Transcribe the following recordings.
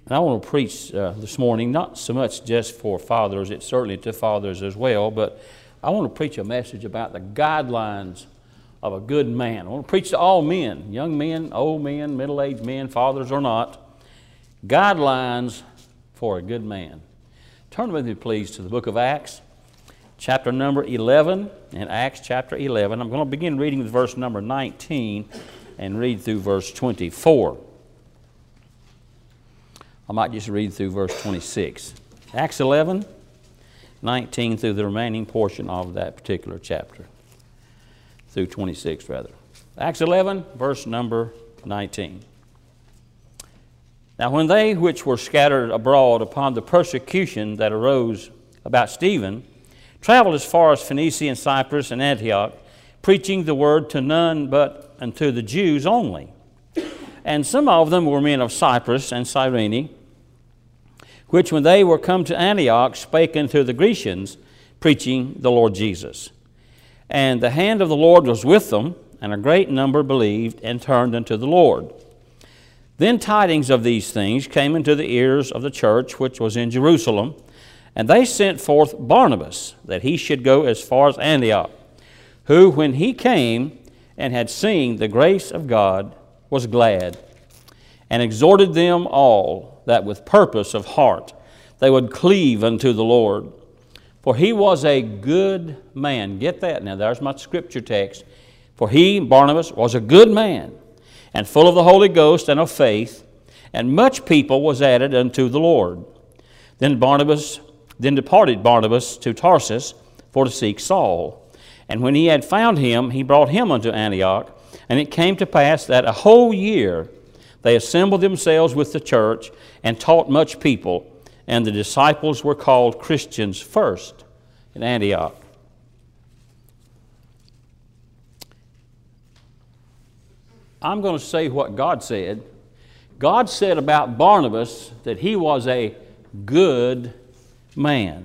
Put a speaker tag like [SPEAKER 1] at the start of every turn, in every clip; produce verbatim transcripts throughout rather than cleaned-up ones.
[SPEAKER 1] And I want to preach uh, this morning, not so much just for fathers, it's certainly to fathers as well, but I want to preach a message about the guidelines of a good man. I want to preach to all men, young men, old men, middle-aged men, fathers or not. Guidelines for a good man. Turn with me, please, to the book of Acts, chapter number eleven. In Acts chapter eleven, I'm going to begin reading with verse number nineteen and read through verse twenty-four. I might just read through verse twenty-six. Acts eleven, nineteen through the remaining portion of that particular chapter. Through twenty-six, rather. Acts eleven, verse number nineteen. Now when they which were scattered abroad upon the persecution that arose about Stephen traveled as far as Phoenicia and Cyprus and Antioch, preaching the word to none but unto the Jews only. And some of them were men of Cyprus and Cyrene, which when they were come to Antioch spake unto the Grecians, preaching the Lord Jesus. And the hand of the Lord was with them, and a great number believed and turned unto the Lord. Then tidings of these things came into the ears of the church which was in Jerusalem, and they sent forth Barnabas, that he should go as far as Antioch, who, when he came and had seen the grace of God, was glad, and exhorted them all that with purpose of heart they would cleave unto the Lord. For he was a good man. Get that now, there's my scripture text. For he, Barnabas, was a good man, and full of the Holy Ghost and of faith, and much people was added unto the Lord. Then Barnabas, then departed Barnabas to Tarsus for to seek Saul. And when he had found him, he brought him unto Antioch. And it came to pass that a whole year they assembled themselves with the church and taught much people. And the disciples were called Christians first in Antioch. I'm going to say what God said. God said about Barnabas that he was a good man.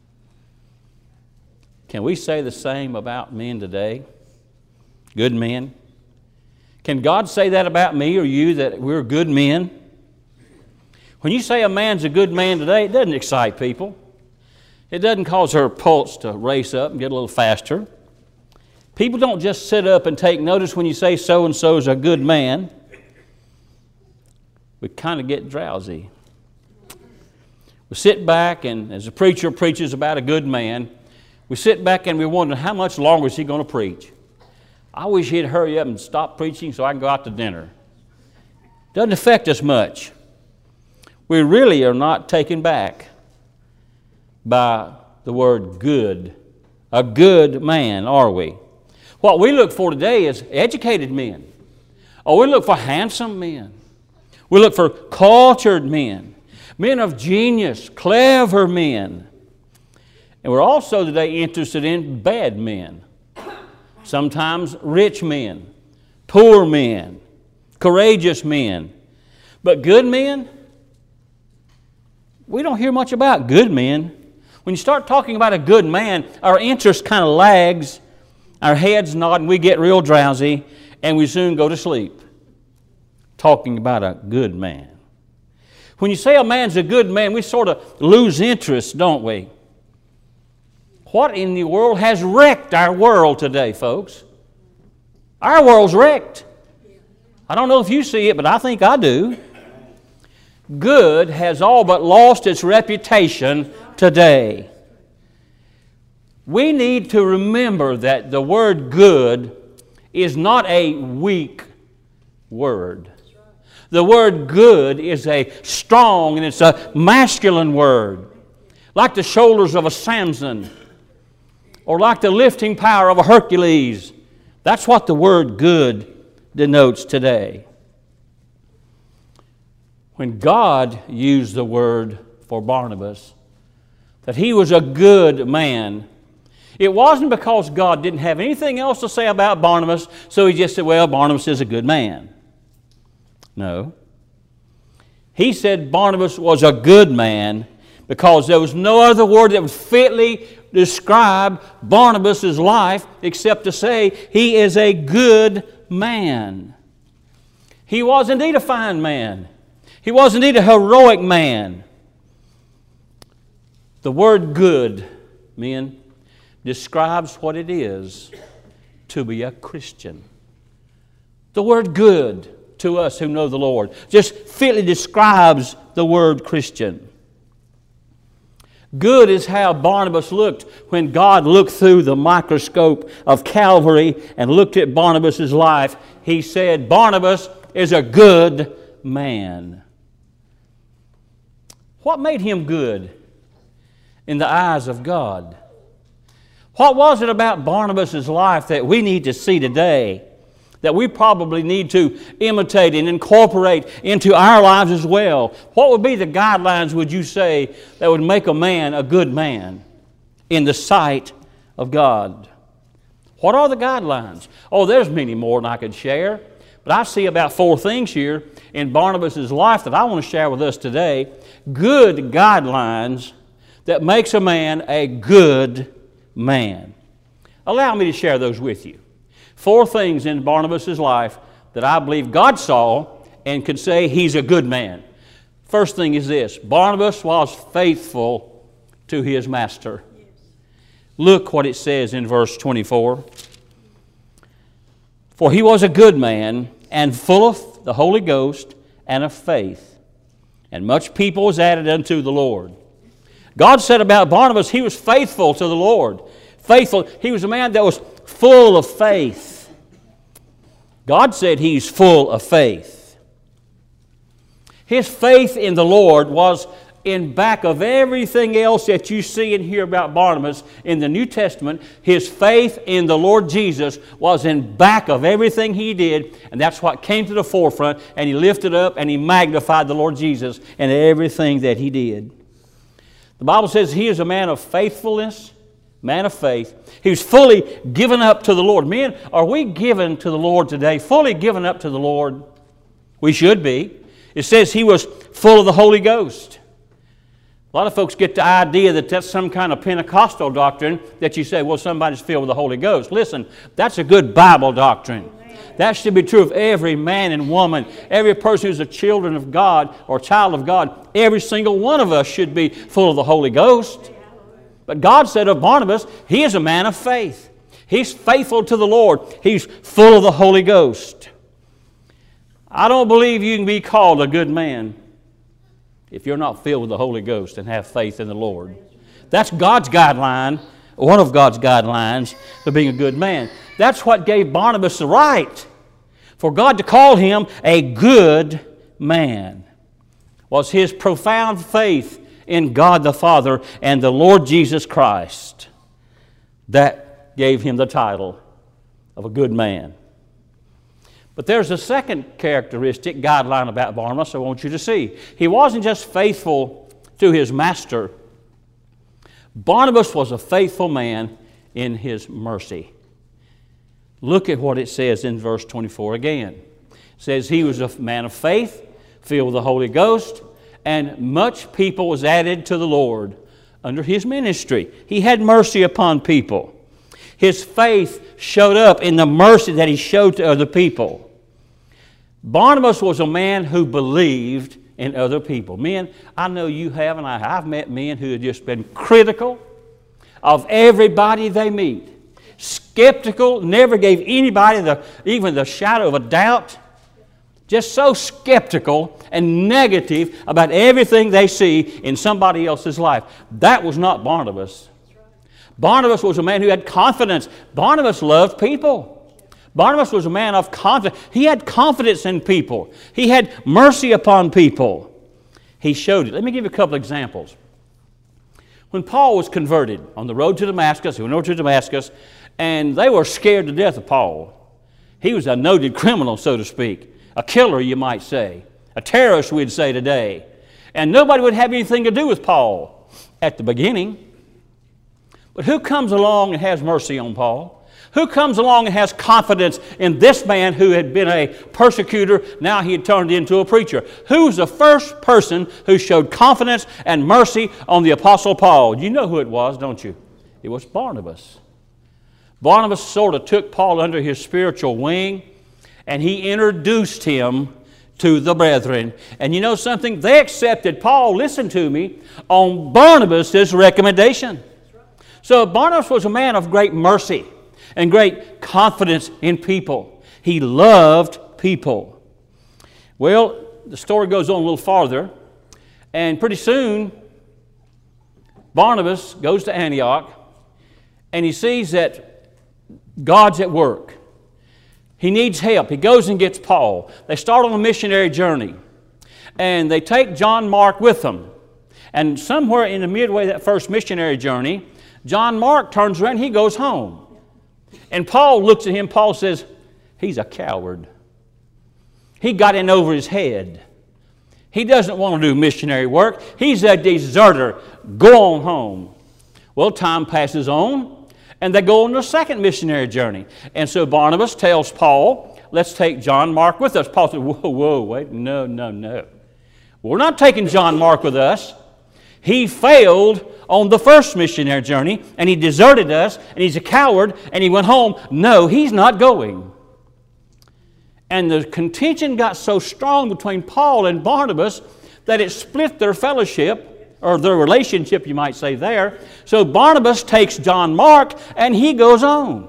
[SPEAKER 1] Can we say the same about men today? Good men? Can God say that about me or you, that we're good men? When you say a man's a good man today, it doesn't excite people. It doesn't cause her pulse to race up and get a little faster. People don't just sit up and take notice when you say so-and-so is a good man. We kind of get drowsy. We sit back, and as a preacher preaches about a good man, we sit back and we wonder, how much longer is he going to preach? I wish he'd hurry up and stop preaching so I can go out to dinner. Doesn't affect us much. We really are not taken back by the word good. A good man, are we? What we look for today is educated men. Or we look for handsome men. We look for cultured men. Men of genius, clever men. And we're also today interested in bad men. Sometimes rich men, poor men, courageous men. But good men? We don't hear much about good men. When you start talking about a good man, our interest kind of lags, our heads nod, and we get real drowsy, and we soon go to sleep. Talking about a good man. When you say a man's a good man, we sort of lose interest, don't we? What in the world has wrecked our world today, folks? Our world's wrecked. I don't know if you see it, but I think I do. Good has all but lost its reputation today. We need to remember that the word good is not a weak word. The word good is a strong and it's a masculine word. Like the shoulders of a Samson, or like the lifting power of a Hercules. That's what the word good denotes today. When God used the word for Barnabas, that he was a good man, it wasn't because God didn't have anything else to say about Barnabas, so he just said, well, Barnabas is a good man. No. He said Barnabas was a good man because there was no other word that would fitly describe Barnabas' life except to say he is a good man. He was indeed a fine man. He was indeed a heroic man. The word good, men, describes what it is to be a Christian. The word good to us who know the Lord just fitly describes the word Christian. Good is how Barnabas looked when God looked through the microscope of Calvary and looked at Barnabas' life. He said, Barnabas is a good man. What made him good in the eyes of God? What was it about Barnabas' life that we need to see today, that we probably need to imitate and incorporate into our lives as well? What would be the guidelines, would you say, that would make a man a good man in the sight of God? What are the guidelines? Oh, there's many more than I could share, but I see about four things here in Barnabas' life that I want to share with us today. Good guidelines that makes a man a good man. Allow me to share those with you. Four things in Barnabas' life that I believe God saw and could say he's a good man. First thing is this: Barnabas was faithful to his master. Yes. Look what it says in verse twenty-four. For he was a good man and full of the Holy Ghost and of faith, and much people was added unto the Lord. God said about Barnabas, he was faithful to the Lord. Faithful. He was a man that was full of faith. God said he's full of faith. His faith in the Lord was in back of everything else that you see and hear about Barnabas in the New Testament. His faith in the Lord Jesus was in back of everything he did, and that's what came to the forefront, and he lifted up and he magnified the Lord Jesus in everything that he did. The Bible says he is a man of faithfulness, man of faith. He was fully given up to the Lord. Men, are we given to the Lord today? Fully given up to the Lord? We should be. It says he was full of the Holy Ghost. A lot of folks get the idea that that's some kind of Pentecostal doctrine that you say, well, somebody's filled with the Holy Ghost. Listen, that's a good Bible doctrine. That should be true of every man and woman, every person who's a children of God or child of God. Every single one of us should be full of the Holy Ghost. But God said of Barnabas, he is a man of faith. He's faithful to the Lord. He's full of the Holy Ghost. I don't believe you can be called a good man if you're not filled with the Holy Ghost and have faith in the Lord. That's God's guideline, one of God's guidelines to being a good man. That's what gave Barnabas the right for God to call him a good man, was his profound faith in God the Father and the Lord Jesus Christ. That gave him the title of a good man. But there's a second characteristic, guideline about Barnabas I want you to see. He wasn't just faithful to his master. Barnabas was a faithful man in his mercy. Look at what it says in verse twenty-four again. It says he was a man of faith, filled with the Holy Ghost, and much people was added to the Lord under his ministry. He had mercy upon people. His faith showed up in the mercy that he showed to other people. Barnabas was a man who believed in other people. Men, I know you have, and I have met men who have just been critical of everybody they meet. Skeptical, never gave anybody the, even the shadow of a doubt. Just so skeptical and negative about everything they see in somebody else's life. That was not Barnabas. Barnabas was a man who had confidence. Barnabas loved people. Barnabas was a man of confidence. He had confidence in people. He had mercy upon people. He showed it. Let me give you a couple examples. When Paul was converted on the road to Damascus, he went over to Damascus, and they were scared to death of Paul. He was a noted criminal, so to speak. A killer, you might say. A terrorist, we'd say today. And nobody would have anything to do with Paul at the beginning. But who comes along and has mercy on Paul? Who comes along and has confidence in this man who had been a persecutor, now he had turned into a preacher? Who's the first person who showed confidence and mercy on the Apostle Paul? You know who it was, don't you? It was Barnabas. Barnabas sort of took Paul under his spiritual wing, and he introduced him to the brethren. And you know something? They accepted Paul, listen to me, on Barnabas' recommendation. So Barnabas was a man of great mercy and great confidence in people. He loved people. Well, the story goes on a little farther, and pretty soon Barnabas goes to Antioch, and he sees that God's at work. He needs help. He goes and gets Paul. They start on a missionary journey, and they take John Mark with them. And somewhere in the midway of that first missionary journey, John Mark turns around and he goes home. And Paul looks at him. Paul says, he's a coward. He got in over his head. He doesn't want to do missionary work. He's a deserter. Go on home. Well, time passes on, and they go on a second missionary journey. And so Barnabas tells Paul, let's take John Mark with us. Paul said, whoa, whoa, wait, no, no, no. We're not taking John Mark with us. He failed on the first missionary journey, and he deserted us, and he's a coward, and he went home. No, he's not going. And the contention got so strong between Paul and Barnabas that it split their fellowship, or their relationship, you might say there. So Barnabas takes John Mark, and he goes on.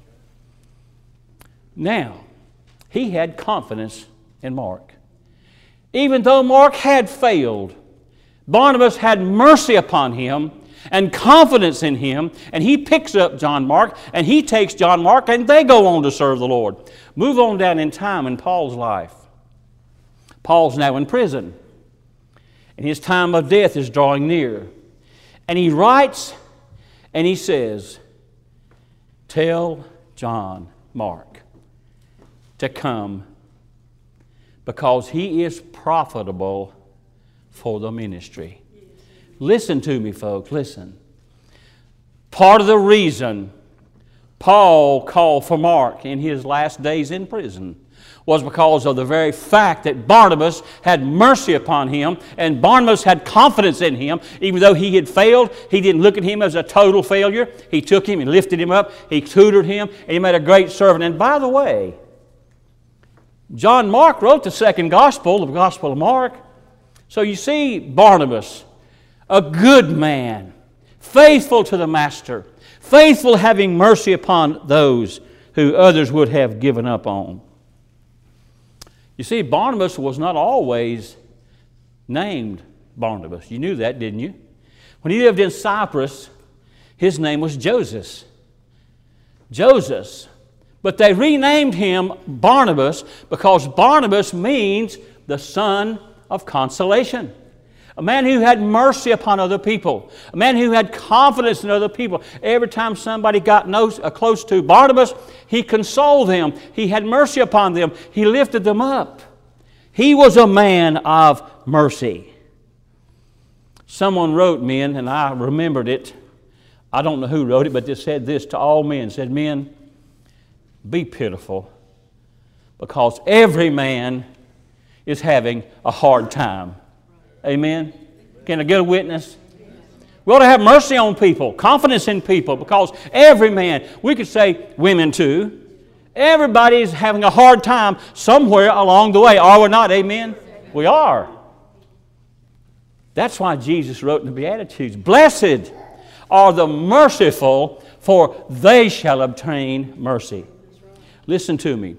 [SPEAKER 1] Now, he had confidence in Mark. Even though Mark had failed, Barnabas had mercy upon him and confidence in him, and he picks up John Mark, and he takes John Mark, and they go on to serve the Lord. Move on down in time in Paul's life. Paul's now in prison, and his time of death is drawing near. And he writes, and he says, tell John Mark to come, because he is profitable for the ministry. Listen to me, folks, listen. Part of the reason Paul called for Mark in his last days in prison was because of the very fact that Barnabas had mercy upon him, and Barnabas had confidence in him. Even though he had failed, he didn't look at him as a total failure. He took him and lifted him up. He tutored him, and he made a great servant. And by the way, John Mark wrote the second gospel, the Gospel of Mark. So you see Barnabas, a good man, faithful to the Master, faithful having mercy upon those who others would have given up on. You see, Barnabas was not always named Barnabas. You knew that, didn't you? When he lived in Cyprus, his name was Joseph. Joseph. But they renamed him Barnabas because Barnabas means the son of consolation. A man who had mercy upon other people. A man who had confidence in other people. Every time somebody got no, uh, close to Barnabas, he consoled them. He had mercy upon them. He lifted them up. He was a man of mercy. Someone wrote, men, and I remembered it. I don't know who wrote it, but it said this to all men. It said, men, be pitiful, because every man is having a hard time. Amen? Can I get a witness? We ought to have mercy on people, confidence in people, because every man, we could say women too, everybody is having a hard time somewhere along the way. Are we not? Amen? We are. That's why Jesus wrote in the Beatitudes, blessed are the merciful, for they shall obtain mercy. Listen to me.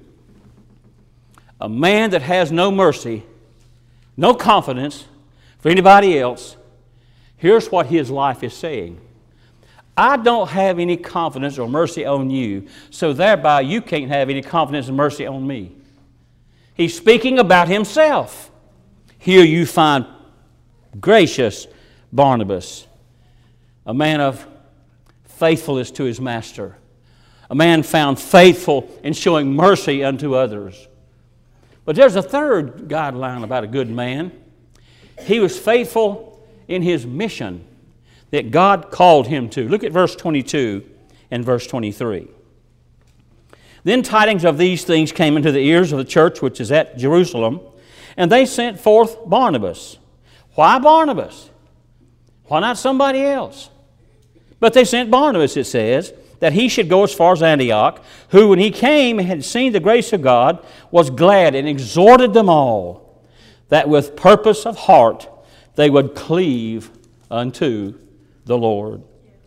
[SPEAKER 1] A man that has no mercy, no confidence for anybody else, here's what his life is saying. I don't have any confidence or mercy on you, so thereby you can't have any confidence and mercy on me. He's speaking about himself. Here you find gracious Barnabas, a man of faithfulness to his master, a man found faithful in showing mercy unto others. But there's a third guideline about a good man. He was faithful in his mission that God called him to. Look at verse twenty-two and verse twenty-three. Then tidings of these things came into the ears of the church which is at Jerusalem, and they sent forth Barnabas. Why Barnabas? Why not somebody else? But they sent Barnabas, it says, that he should go as far as Antioch, who when he came and had seen the grace of God, was glad and exhorted them all, that with purpose of heart they would cleave unto the Lord.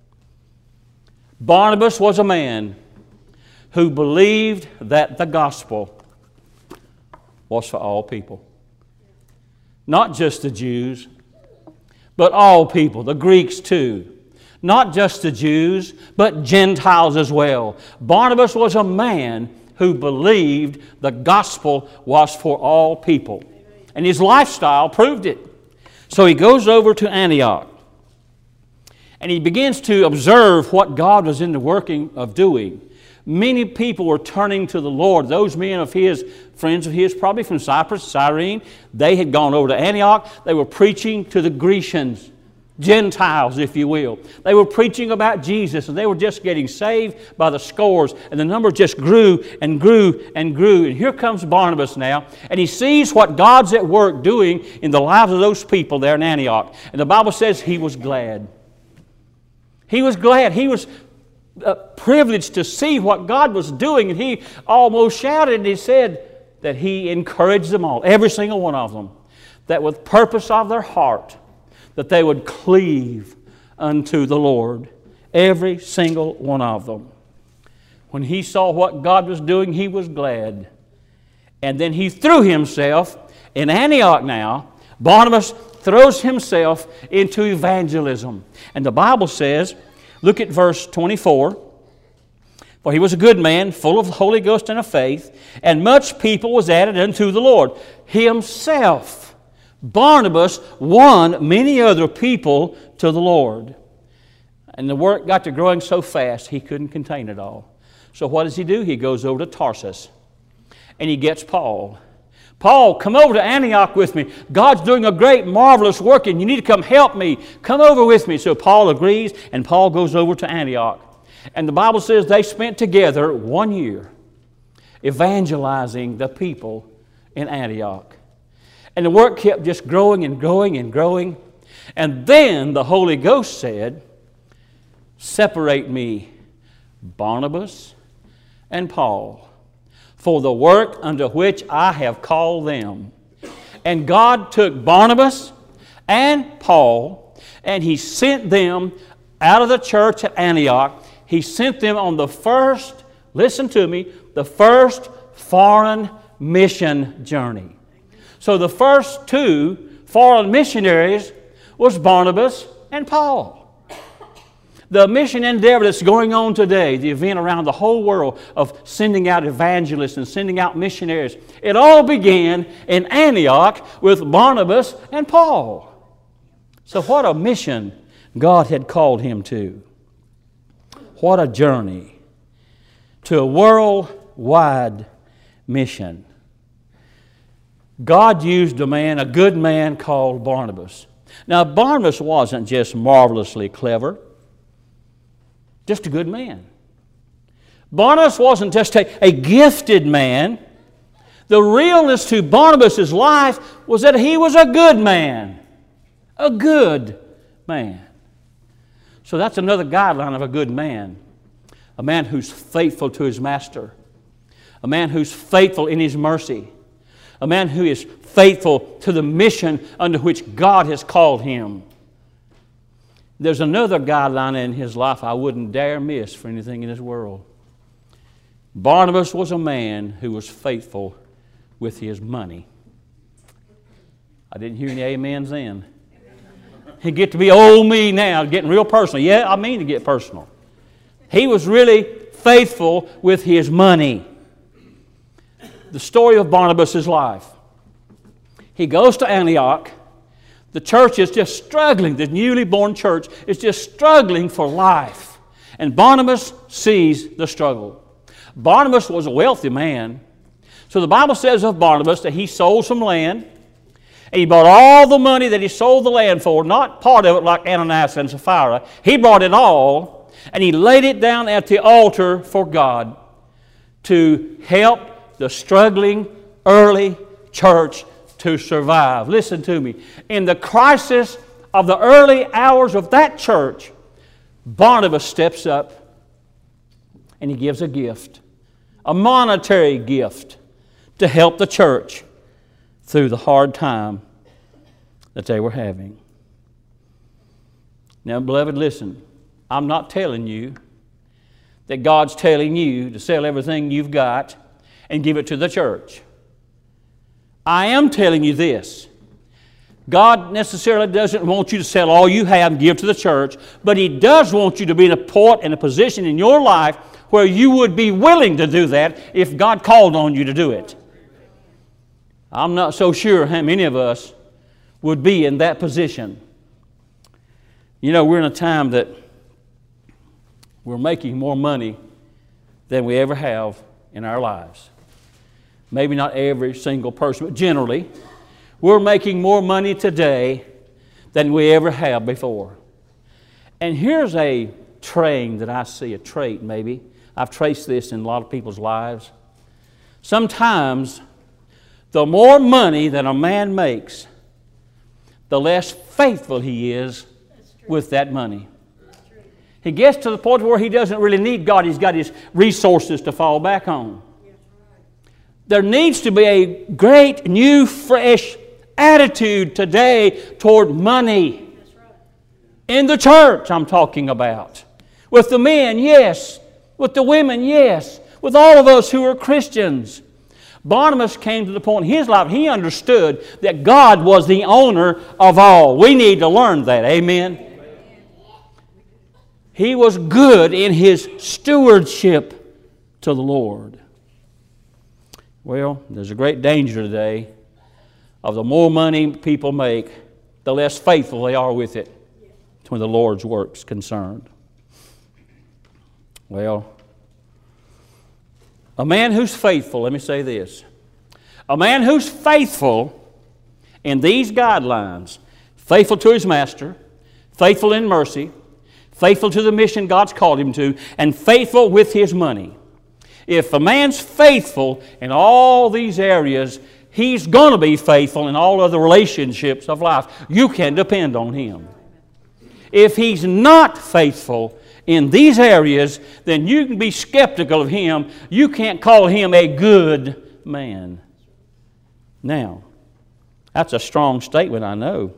[SPEAKER 1] Barnabas was a man who believed that the gospel was for all people. Not just the Jews, but all people, the Greeks too. Not just the Jews, but Gentiles as well. Barnabas was a man who believed the gospel was for all people. And his lifestyle proved it. So he goes over to Antioch. And he begins to observe what God was in the working of doing. Many people were turning to the Lord. Those men of his, friends of his, probably from Cyprus, Cyrene, they had gone over to Antioch. They were preaching to the Grecians, Gentiles, if you will. They were preaching about Jesus, and they were just getting saved by the scores. And the number just grew and grew and grew. And here comes Barnabas now, and he sees what God's at work doing in the lives of those people there in Antioch. And the Bible says he was glad. He was glad. He was uh, privileged to see what God was doing, and he almost shouted, and he said that he encouraged them all, every single one of them, that with purpose of their heart, that they would cleave unto the Lord, every single one of them. When he saw what God was doing, he was glad. And then he threw himself, in Antioch now, Barnabas throws himself into evangelism. And the Bible says, look at verse twenty-four, for he was a good man, full of the Holy Ghost and of faith, and much people was added unto the Lord. Himself, Barnabas, won many other people to the Lord. And the work got to growing so fast, he couldn't contain it all. So what does he do? He goes over to Tarsus, and he gets Paul. Paul, come over to Antioch with me. God's doing a great, marvelous work, and you need to come help me. Come over with me. So Paul agrees, and Paul goes over to Antioch. And the Bible says they spent together one year evangelizing the people in Antioch. And the work kept just growing and growing and growing. And then the Holy Ghost said, separate me, Barnabas and Paul, for the work unto which I have called them. And God took Barnabas and Paul, and He sent them out of the church at Antioch. He sent them on the first, listen to me, the first foreign mission journey. So the first two foreign missionaries was Barnabas and Paul. The mission endeavor that's going on today, the event around the whole world of sending out evangelists and sending out missionaries, it all began in Antioch with Barnabas and Paul. So what a mission God had called him to. What a journey to a worldwide mission. God used a man, a good man called Barnabas. Now, Barnabas wasn't just marvelously clever, just a good man. Barnabas wasn't just a, a gifted man. The realness to Barnabas' life was that he was a good man. A good man. So that's another guideline of a good man. A man who's faithful to his master. A man who's faithful in his mercy. A man who is faithful to the mission under which God has called him. There's another guideline in his life I wouldn't dare miss for anything in this world. Barnabas was a man who was faithful with his money. I didn't hear any amens then. He get to be old me now, getting real personal. Yeah, I mean to get personal. He was really faithful with his money. The story of Barnabas' life. He goes to Antioch. The church is just struggling. The newly born church is just struggling for life. And Barnabas sees the struggle. Barnabas was a wealthy man. So the Bible says of Barnabas that he sold some land. And he brought all the money that he sold the land for, not part of it like Ananias and Sapphira. He brought it all, and he laid it down at the altar for God to help the struggling early church to survive. Listen to me. In the crisis of the early hours of that church, Barnabas steps up and he gives a gift, a monetary gift to help the church through the hard time that they were having. Now, beloved, listen. I'm not telling you that God's telling you to sell everything you've got and give it to the church. I am telling you this. God necessarily doesn't want you to sell all you have and give to the church, but He does want you to be in a point and a position in your life where you would be willing to do that if God called on you to do it. I'm not so sure how many of us would be in that position. You know, we're in a time that we're making more money than we ever have in our lives. Maybe not every single person, but generally, we're making more money today than we ever have before. And here's a trend that I see, a trait maybe. I've traced this in a lot of people's lives. Sometimes, the more money that a man makes, the less faithful he is with that money. He gets to the point where he doesn't really need God. He's got his resources to fall back on. There needs to be a great, new, fresh attitude today toward money. In the church, I'm talking about. With the men, yes. With the women, yes. With all of us who are Christians. Barnabas came to the point in his life, he understood that God was the owner of all. We need to learn that. Amen. He was good in his stewardship to the Lord. Well, there's a great danger today of the more money people make, the less faithful they are with it when the Lord's work's concerned. Well, a man who's faithful, let me say this, a man who's faithful in these guidelines, faithful to his master, faithful in mercy, faithful to the mission God's called him to, and faithful with his money. If a man's faithful in all these areas, he's going to be faithful in all other relationships of life. You can depend on him. If he's not faithful in these areas, then you can be skeptical of him. You can't call him a good man. Now, that's a strong statement, I know.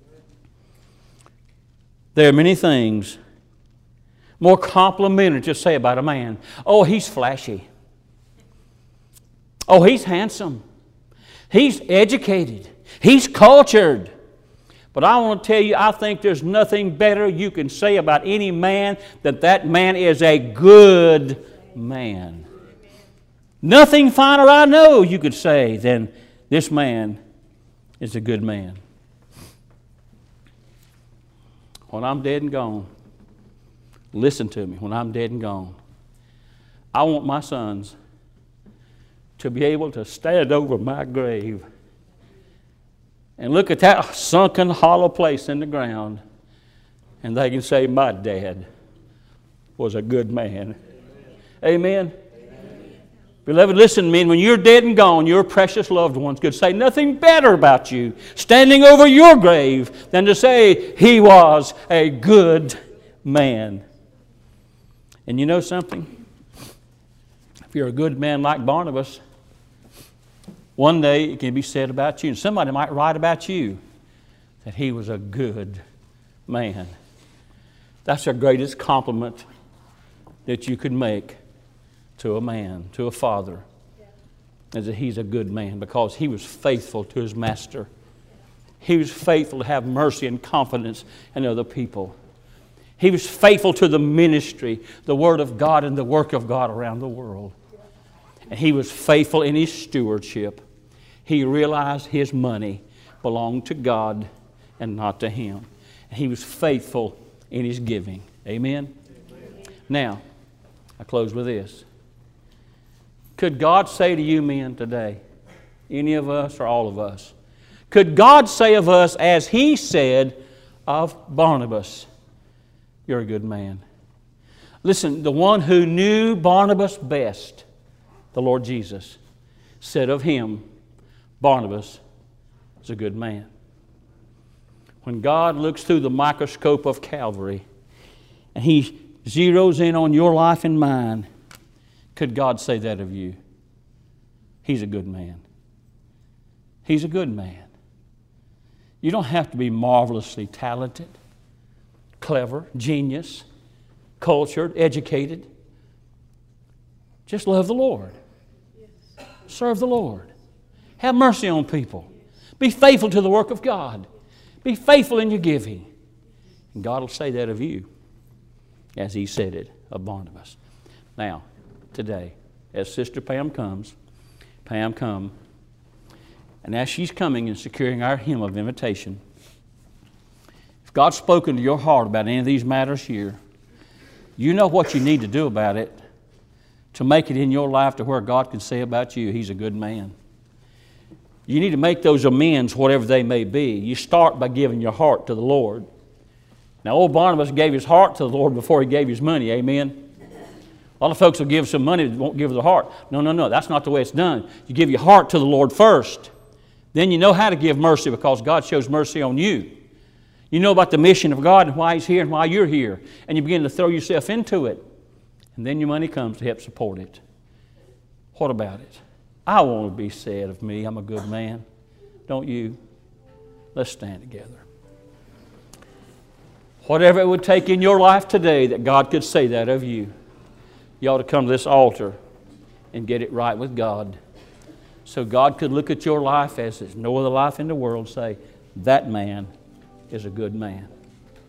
[SPEAKER 1] There are many things more complimentary to say about a man. Oh, he's flashy. Oh, he's handsome. He's educated. He's cultured. But I want to tell you, I think there's nothing better you can say about any man than that man is a good man. Nothing finer I know you could say than this man is a good man. When I'm dead and gone, listen to me, when I'm dead and gone, I want my sons to be able to stand over my grave and look at that sunken, hollow place in the ground, and they can say, my dad was a good man. Amen? Amen? Beloved, listen to me. When you're dead and gone, your precious loved ones could say nothing better about you standing over your grave than to say, he was a good man. And you know something? If you're a good man like Barnabas, one day it can be said about you, and somebody might write about you, that he was a good man. That's the greatest compliment that you could make to a man, to a father, is that he's a good man because he was faithful to his master. He was faithful to have mercy and confidence in other people. He was faithful to the ministry, the Word of God and the work of God around the world. And he was faithful in his stewardship. He realized his money belonged to God and not to him. And he was faithful in his giving. Amen? Amen? Now, I close with this. Could God say to you men today, any of us or all of us, could God say of us as He said of Barnabas, you're a good man? Listen, the one who knew Barnabas best, the Lord Jesus, said of him, Barnabas is a good man. When God looks through the microscope of Calvary and He zeroes in on your life and mine, could God say that of you? He's a good man. He's a good man. You don't have to be marvelously talented, clever, genius, cultured, educated. Just love the Lord. Serve the Lord. Have mercy on people. Be faithful to the work of God. Be faithful in your giving. And God will say that of you, as He said it of Barnabas. Now, today, as Sister Pam comes, Pam come, and as she's coming and securing our hymn of invitation, if God's spoken to your heart about any of these matters here, you know what you need to do about it to make it in your life to where God can say about you, He's a good man. You need to make those amends, whatever they may be. You start by giving your heart to the Lord. Now, old Barnabas gave his heart to the Lord before he gave his money. Amen? A lot of folks will give some money but won't give their heart. No, no, no. That's not the way it's done. You give your heart to the Lord first. Then you know how to give mercy because God shows mercy on you. You know about the mission of God and why He's here and why you're here. And you begin to throw yourself into it. And then your money comes to help support it. What about it? I want to be said of me, I'm a good man. Don't you? Let's stand together. Whatever it would take in your life today that God could say that of you, you ought to come to this altar and get it right with God. So God could look at your life as there's no other life in the world and say, that man is a good man.